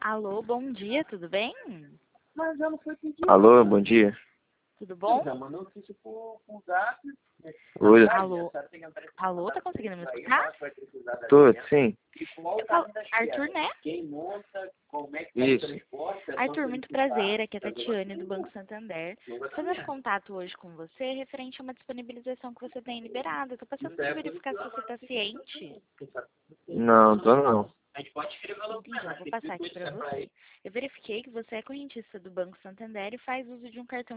Alô, bom dia, tudo bem? Alô, bom dia. Tudo bom? Oi, Alô, tá conseguindo me escutar? tô, sim. Eu falo, Arthur, né? Isso. Arthur, muito prazer, aqui é a Tatiane do Banco Santander. Estou fazendo contato hoje com você referente a uma disponibilização que você tem liberada. Estou passando para verificar se você está ciente. Não, tô não. Entendi, eu vou passar aqui para você. Eu verifiquei que você é correntista do Banco Santander e faz uso de um cartão